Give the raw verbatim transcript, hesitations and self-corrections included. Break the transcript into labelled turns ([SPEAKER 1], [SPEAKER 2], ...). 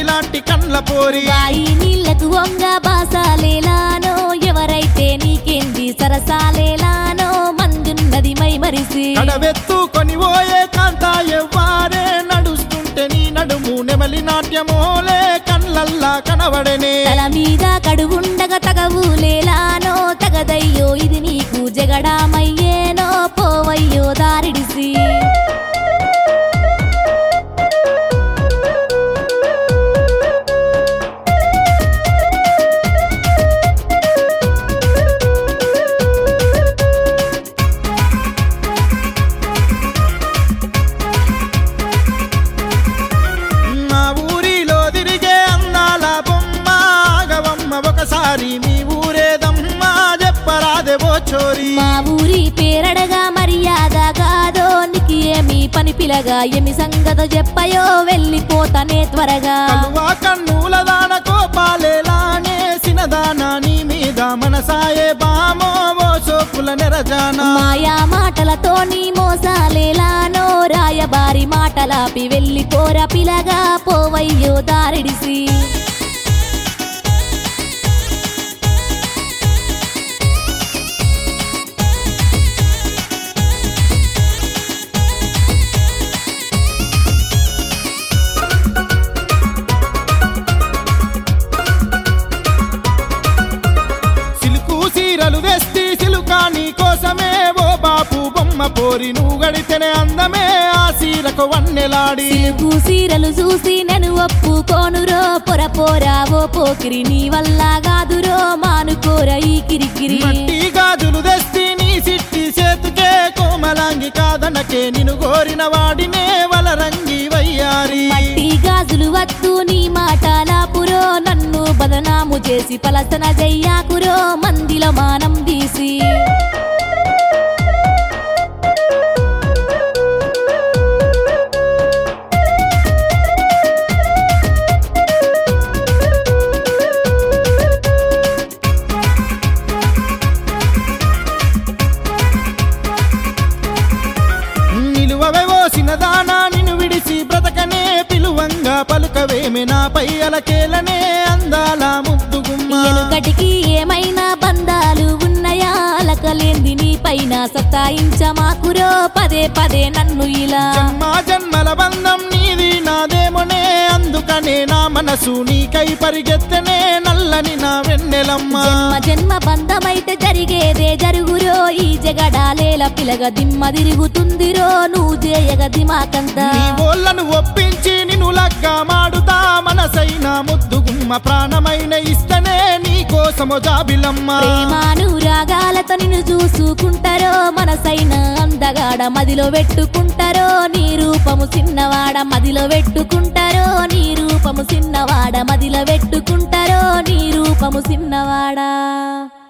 [SPEAKER 1] లాంటి కండ్ల పోరి
[SPEAKER 2] బాయి నీళ్లకు వంగ బాసాలేలానో ఎవరైతే నీకేంది సరసాలేలానో మందున్నది మై మరిసి
[SPEAKER 1] కడవెత్తుకొని పోయే కాంత ఎవ్వారే నడుస్తుంటే నీ నడుము నెమలి నాట్యమోలే కళ్ళల్లా కనబడనే
[SPEAKER 2] తల మీద కడువుండగా తగవులేలానో తగదయ్యో ఇది నీకు జగడామయ్యేనో పోవయ్యో దారిడిసి
[SPEAKER 1] మీ ఊరేదమ్మా చెప్పరాదేవో చోరీ
[SPEAKER 2] మా ఊరి పేరడగా మర్యాద కాదో నీకు ఏమి పని పిలగా ఏమి సంగత చెప్పయో వెళ్ళిపోతానే త్వరగా
[SPEAKER 1] కలువా కన్నుల దాన కోపాలేలానే సినదానా నీ మీద మనసాయే బామో ఓ సోకుల నెరజానా
[SPEAKER 2] మాయా మాటలతో నీ మోసాలేలానో రాయబారి మాటలాపి వెళ్ళిపోరా పిలగా పోవయ్యో దారిడిసి
[SPEAKER 1] చీరలు తెస్తి సిలుకా నీ కోసమే ఓ బాపు బొమ్మ పోరి నువ్వు గడితేనే అందమే ఆ సీరకు వన్నెలాడి
[SPEAKER 2] సిలుకు సీరలు చూసి నేను ఒప్పుకోనురో పొర పోరా ఓ పోకిరి నీ వల్ల కాదురో మానుకోరా ఈ కిరికిరి
[SPEAKER 1] మట్టి గాజులు తెస్తి నీ సిట్టి చేతుకే కోమలాంగి కాదనకే నిన్ను కోరిన వాడినే వలరంగి వయ్యారి
[SPEAKER 2] మట్టి గాజులు వద్దు నీ మాటలాపురో నన్ను బదనాము చేసి పలసన జయ్యాకురో మందిలో మానం తీసి
[SPEAKER 1] నిలువవో సినదానా నిన్ను విడిసి బ్రతకనే పిలువంగా పలుకవేమే నాపై అలకేలనే అందాల ముద్దుగుమ్మ
[SPEAKER 2] ఎలుకటికి ఏమైనా బంధాలు ఉన్నాయా అలకలేంది నీ పైన సతాయించమాకురో పదే పదే నన్ను ఇలా
[SPEAKER 1] జన్మ జన్మల బంధం నీది నాదేమోనే అందుకనే నా మనసు నీకై పరిగెత్తనే నల్లని నా వెన్నెలమ్మ
[SPEAKER 2] జన్మ జన్మ బంధమైతే జరిగేదే జరుగురో ఈ జగడాలేల పిలగ దిమ్మ తిరుగుతుందిరో నువ్వు చేయగ దిమాకంతా
[SPEAKER 1] నీ ఓళ్ళను ఒప్పించి నిన్ను లగ్గా మాడుతా మనసైన ముద్దుగుమ్మ ప్రాణమైన ఇస్తనే నీ కోసమో జాబిలమ్మ
[SPEAKER 2] ప్రేమానురాగాలతో నిన్ను చూసుకుంటారో మనసైన అందగాడ మదిలో పెట్టుకుంటారో నీ రూపము చిన్నవాడ మదిలో పెట్టుకుంటారో నీ రూపము చిన్నవాడ మదిలో పెట్టుకుంటారో నీ రూపము చిన్నవాడా